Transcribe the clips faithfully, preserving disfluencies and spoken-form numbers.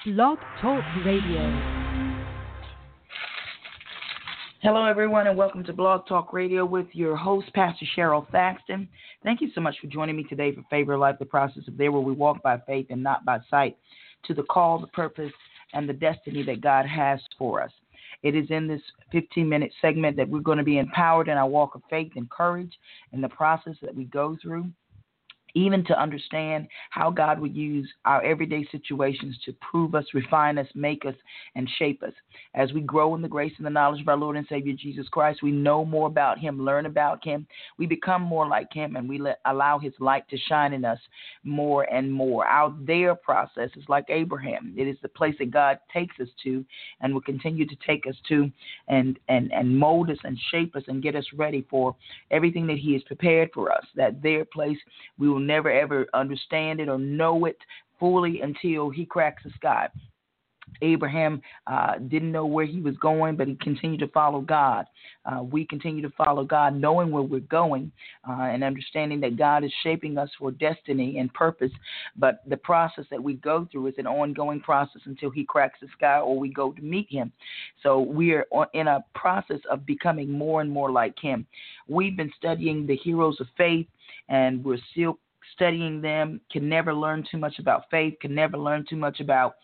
Blog Talk Radio. Hello, everyone, and welcome to Blog Talk Radio with your host, Pastor Cheryl Thaxton. Thank you so much for joining me today for Favor of Life, the process of there where we walk by faith and not by sight, to the call, the purpose, and the destiny that God has for us. It is in this fifteen-minute segment that we're going to be empowered in our walk of faith and courage in the process that we go through, even to understand how God would use our everyday situations to prove us, refine us, make us, and shape us. As we grow in the grace and the knowledge of our Lord and Savior Jesus Christ, we know more about Him, learn about Him. We become more like Him, and we let allow His light to shine in us more and more. Our there process is like Abraham. It is the place that God takes us to and will continue to take us to and, and, and mold us and shape us and get us ready for everything that He has prepared for us. That there place, we will never, ever understand it or know it fully until He cracks the sky. Abraham uh, didn't know where he was going, but he continued to follow God. Uh, we continue to follow God, knowing where we're going uh, and understanding that God is shaping us for destiny and purpose. But the process that we go through is an ongoing process until He cracks the sky or we go to meet Him. So we are in a process of becoming more and more like Him. We've been studying the heroes of faith, and we're still studying them. Can never learn too much about faith, can never learn too much about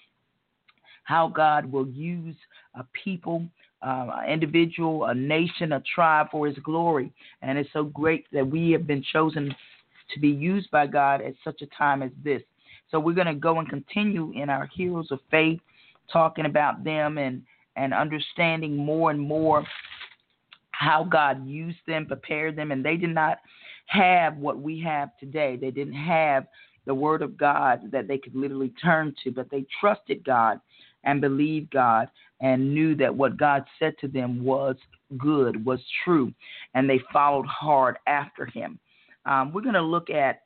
how God will use a people, uh, an individual, a nation, a tribe for His glory. And it's so great that we have been chosen to be used by God at such a time as this. So we're going to go and continue in our heroes of faith, talking about them and, and understanding more and more how God used them, prepared them. And they did not have what we have today. They didn't have the Word of God that they could literally turn to, but they trusted God and believed God and knew that what God said to them was good, was true, and they followed hard after Him. Um, we're going to look at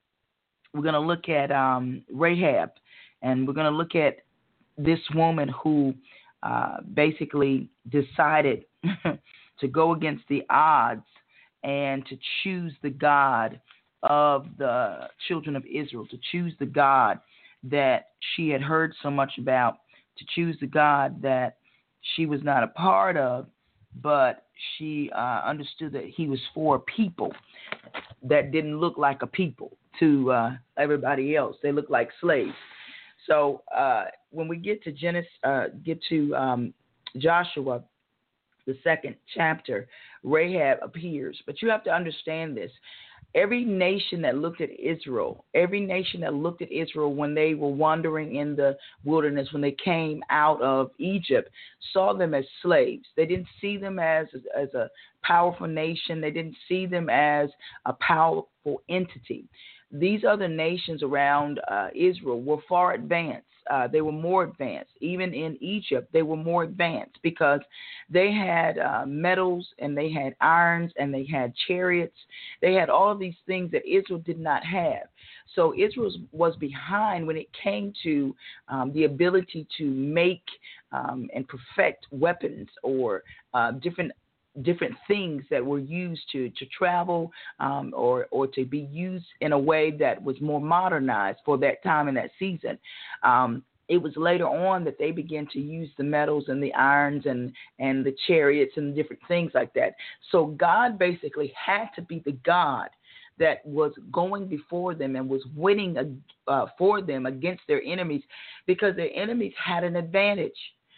we're going to look at um, Rahab, and we're going to look at this woman who uh, basically decided to go against the odds and to choose the God of the children of Israel, to choose the God that she had heard so much about, to choose the God that she was not a part of, but she uh, understood that He was for a people that didn't look like a people to uh, everybody else. They looked like slaves. So uh, when we get to Genesis, uh, get to um, Joshua, the second chapter, Rahab appears. But you have to understand this. Every nation that looked at Israel, every nation that looked at Israel when they were wandering in the wilderness, when they came out of Egypt, saw them as slaves. They didn't see them as, as a powerful nation. They didn't see them as a powerful entity. These other nations around uh, Israel were far advanced. Uh, they were more advanced. Even in Egypt, they were more advanced because they had uh, metals and they had irons and they had chariots. They had all of these things that Israel did not have. So Israel was behind when it came to um, the ability to make um, and perfect weapons or uh, different different things that were used to, to travel um, or, or to be used in a way that was more modernized for that time and that season. Um, it was later on that they began to use the metals and the irons and, and the chariots and different things like that. So God basically had to be the God that was going before them and was winning uh, for them against their enemies, because their enemies had an advantage.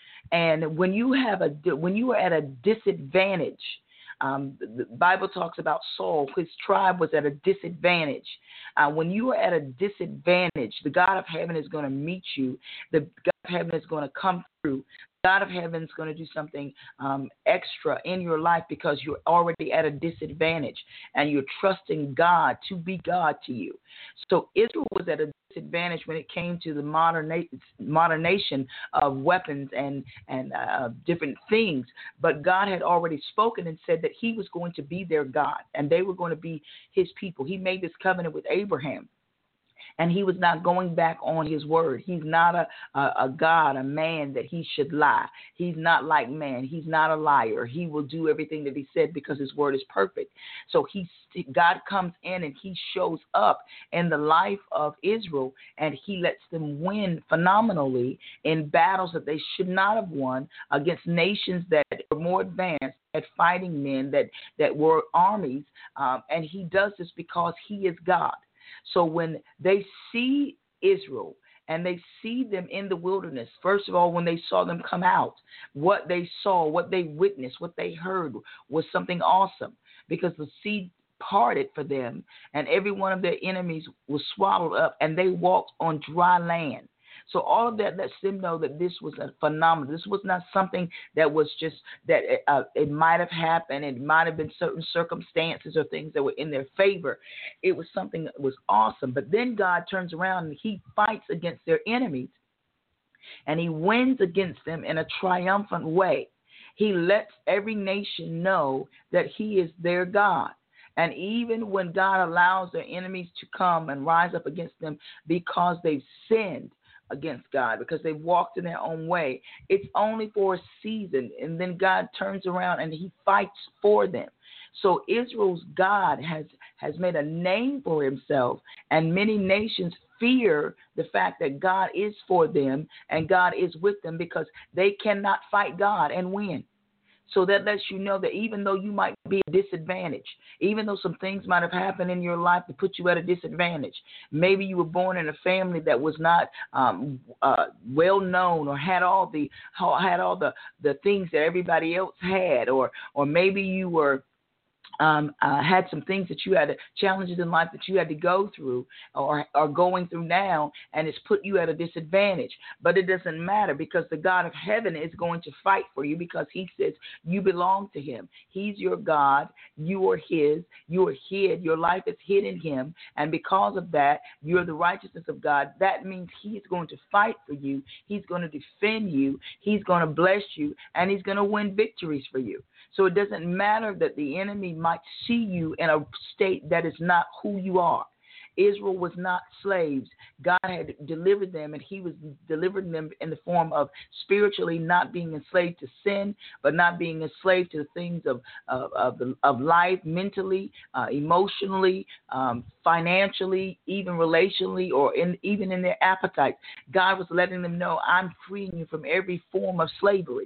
And when you have a when you are at a disadvantage, um, the Bible talks about Saul. His tribe was at a disadvantage. Uh, when you are at a disadvantage, the God of heaven is going to meet you. The God of heaven is going to come through. God of heaven is going to do something um, extra in your life because you're already at a disadvantage and you're trusting God to be God to you. So Israel was at a disadvantage when it came to the modern modernization of weapons and and uh, different things. But God had already spoken and said that He was going to be their God and they were going to be His people. He made this covenant with Abraham. And he was not going back on his word. He's not a, a, a God, a man that he should lie. He's not like man. He's not a liar. He will do everything that he said because his word is perfect. So he, God comes in and he shows up in the life of Israel, and he lets them win phenomenally in battles that they should not have won against nations that were more advanced at fighting men, that, that were armies. Um, and he does this because he is God. So when they see Israel and they see them in the wilderness, first of all, when they saw them come out, what they saw, what they witnessed, what they heard was something awesome, because the sea parted for them and every one of their enemies was swallowed up and they walked on dry land. So all of that lets them know that this was a phenomenon. This was not something that was just that uh, it might have happened. It might have been certain circumstances or things that were in their favor. It was something that was awesome. But then God turns around and he fights against their enemies, and he wins against them in a triumphant way. He lets every nation know that he is their God. And even when God allows their enemies to come and rise up against them because they've sinned against God, because they walked in their own way, it's only for a season, and then God turns around and he fights for them. So Israel's God has has made a name for himself, and many nations fear the fact that God is for them and God is with them, because they cannot fight God and win. So that lets you know that even though you might be at a disadvantage, even though some things might have happened in your life to put you at a disadvantage, maybe you were born in a family that was not um, uh, well known, or had all the had all the, the things that everybody else had, or or maybe you were Um, uh, had some things that you had, challenges in life that you had to go through or are going through now, and it's put you at a disadvantage. But it doesn't matter, because the God of heaven is going to fight for you, because he says you belong to him. He's your God. You are his. You are hid. Your life is hid in him. And because of that, you're the righteousness of God. That means he's going to fight for you. He's going to defend you. He's going to bless you, and he's going to win victories for you. So it doesn't matter that the enemy might see you in a state that is not who you are. Israel was not slaves. God had delivered them, and he was delivering them in the form of spiritually not being enslaved to sin, but not being enslaved to the things of of, of, the, of life, mentally, uh, emotionally, um, financially, even relationally, or in, even in their appetites. God was letting them know, I'm freeing you from every form of slavery.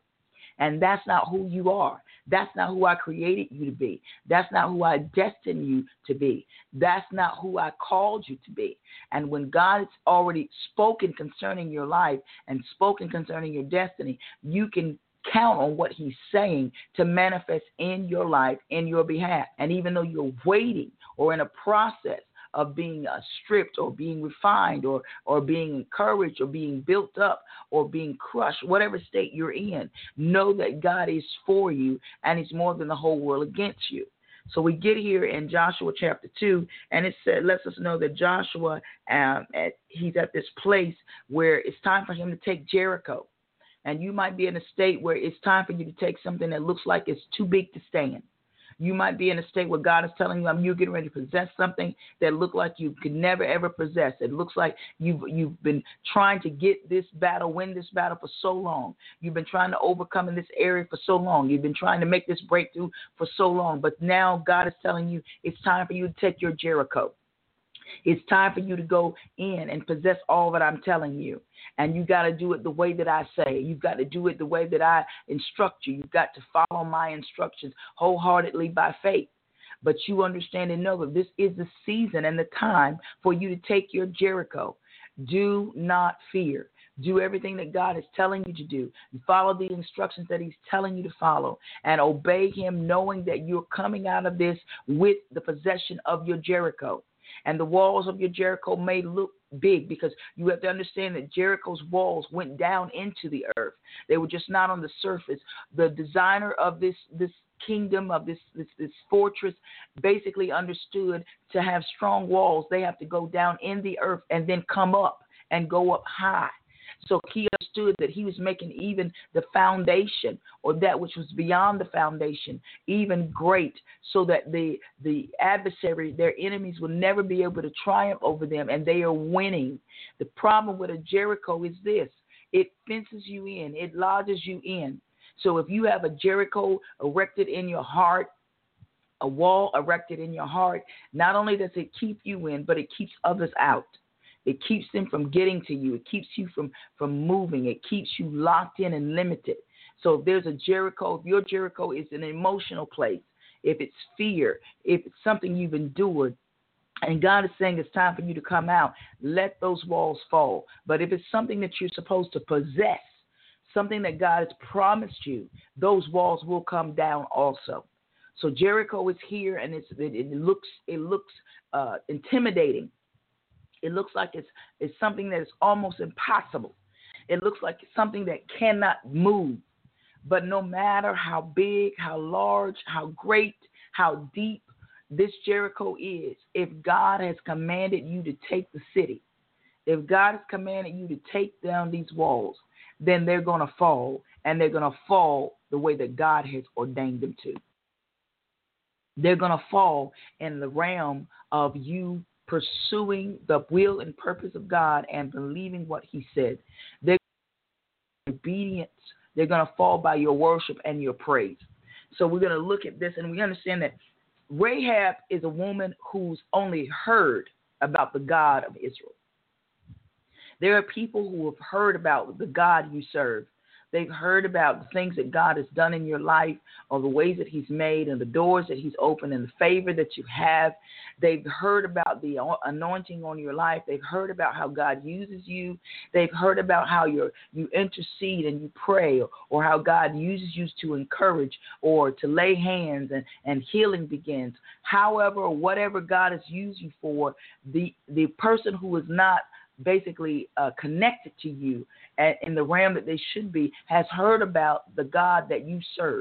And that's not who you are. That's not who I created you to be. That's not who I destined you to be. That's not who I called you to be. And when God has already spoken concerning your life and spoken concerning your destiny, you can count on what he's saying to manifest in your life, in your behalf. And even though you're waiting or in a process of being uh, stripped or being refined or, or being encouraged or being built up or being crushed, whatever state you're in, know that God is for you, and he's more than the whole world against you. So we get here in Joshua chapter two, and it said, lets us know that Joshua, um, at, he's at this place where it's time for him to take Jericho. And you might be in a state where it's time for you to take something that looks like it's too big to stand. You might be in a state where God is telling you, I'm you're getting ready to possess something that looked like you could never, ever possess. It looks like you've, you've been trying to get this battle, win this battle for so long. You've been trying to overcome in this area for so long. You've been trying to make this breakthrough for so long. But now God is telling you it's time for you to take your Jericho. It's time for you to go in and possess all that I'm telling you. And you got to do it the way that I say. You've got to do it the way that I instruct you. You've got to follow my instructions wholeheartedly by faith. But you understand and know that this is the season and the time for you to take your Jericho. Do not fear. Do everything that God is telling you to do. Follow the instructions that he's telling you to follow, and obey him, knowing that you're coming out of this with the possession of your Jericho. And the walls of your Jericho may look big, because you have to understand that Jericho's walls went down into the earth. They were just not on the surface. The designer of this this kingdom, of this, this, this fortress, basically understood to have strong walls, they have to go down in the earth and then come up and go up high. So he understood that he was making even the foundation, or that which was beyond the foundation, even great, so that the the adversary, their enemies, will never be able to triumph over them, and they are winning. The problem with a Jericho is this: it fences you in, it lodges you in. So if you have a Jericho erected in your heart, a wall erected in your heart, not only does it keep you in, but it keeps others out. It keeps them from getting to you. It keeps you from, from moving. It keeps you locked in and limited. So if there's a Jericho, if your Jericho is an emotional place, if it's fear, if it's something you've endured, and God is saying it's time for you to come out, let those walls fall. But if it's something that you're supposed to possess, something that God has promised you, those walls will come down also. So Jericho is here, and it's, it, it looks it looks uh, intimidating. It looks like it's it's something that is almost impossible. It looks like it's something that cannot move. But no matter how big, how large, how great, how deep this Jericho is, if God has commanded you to take the city, if God has commanded you to take down these walls, then they're going to fall, and they're going to fall the way that God has ordained them to. They're going to fall in the realm of you pursuing the will and purpose of God and believing what he said. They're obedience. They're going to fall by your worship and your praise. So we're going to look at this, and we understand that Rahab is a woman who's only heard about the God of Israel. There are people who have heard about the God you serve. They've heard about the things that God has done in your life, or the ways that he's made, and the doors that he's opened, and the favor that you have. They've heard about the anointing on your life. They've heard about how God uses you. They've heard about how you're, you intercede and you pray, or, or how God uses you to encourage or to lay hands, and, and healing begins. However, or whatever God has used you for, the, the person who is not basically uh, connected to you at, in the realm that they should be, has heard about the God that you serve.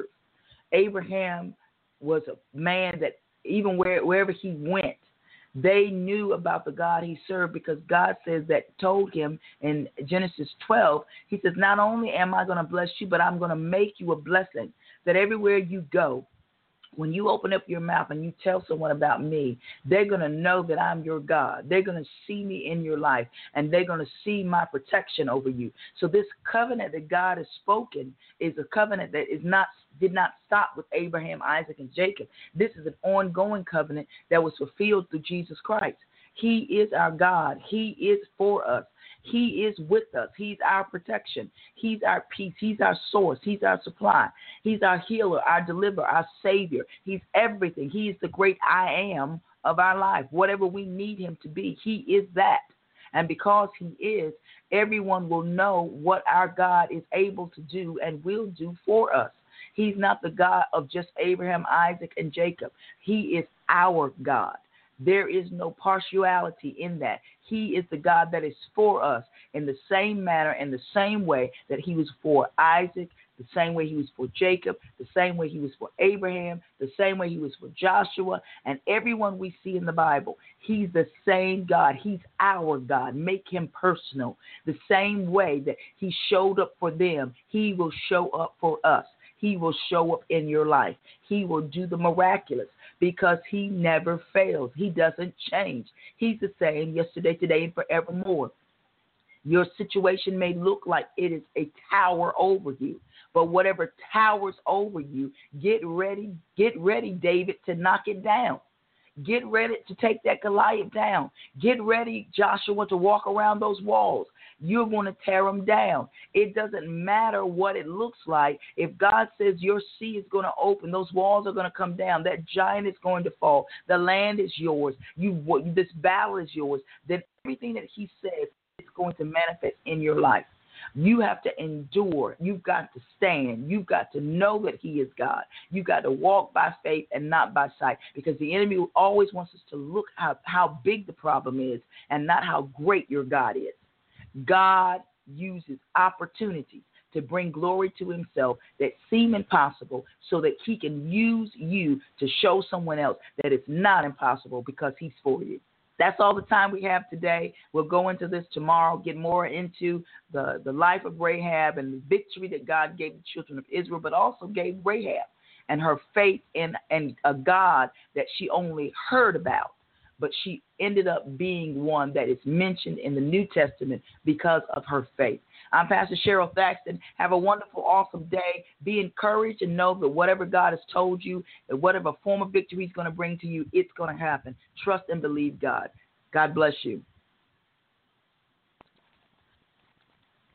Abraham was a man that even where, wherever he went, they knew about the God he served, because God says that, told him in Genesis twelve, he says, not only am I going to bless you, but I'm going to make you a blessing, that everywhere you go, when you open up your mouth and you tell someone about me, they're going to know that I'm your God. They're going to see me in your life, and they're going to see my protection over you. So this covenant that God has spoken is a covenant that is not did not stop with Abraham, Isaac, and Jacob. This is an ongoing covenant that was fulfilled through Jesus Christ. He is our God. He is for us. He is with us. He's our protection. He's our peace. He's our source. He's our supply. He's our healer, our deliverer, our savior. He's everything. He is the great I am of our life. Whatever we need him to be, he is that. And because he is, everyone will know what our God is able to do and will do for us. He's not the God of just Abraham, Isaac, and Jacob. He is our God. There is no partiality in that. He is the God that is for us in the same manner, in the same way that he was for Isaac, the same way he was for Jacob, the same way he was for Abraham, the same way he was for Joshua, and everyone we see in the Bible. He's the same God. He's our God. Make him personal. The same way that he showed up for them, he will show up for us. He will show up in your life. He will do the miraculous, because he never fails. He doesn't change. He's the same yesterday, today, and forevermore. Your situation may look like it is a tower over you, but whatever towers over you, get ready, get ready, David, to knock it down. Get ready to take that Goliath down. Get ready, Joshua, to walk around those walls. You're going to tear them down. It doesn't matter what it looks like. If God says your sea is going to open, those walls are going to come down. That giant is going to fall. The land is yours. You, this battle is yours. Then everything that he says is going to manifest in your life. You have to endure. You've got to stand. You've got to know that he is God. You've got to walk by faith and not by sight, because the enemy always wants us to look at how big the problem is and not how great your God is. God uses opportunities to bring glory to himself that seem impossible, so that he can use you to show someone else that it's not impossible, because he's for you. That's all the time we have today. We'll go into this tomorrow, get more into the, the life of Rahab and the victory that God gave the children of Israel, but also gave Rahab and her faith in, in a God that she only heard about. But she ended up being one that is mentioned in the New Testament because of her faith. I'm Pastor Cheryl Thaxton. Have a wonderful, awesome day. Be encouraged and know that whatever God has told you, that whatever form of victory He's going to bring to you, it's going to happen. Trust and believe God. God bless you.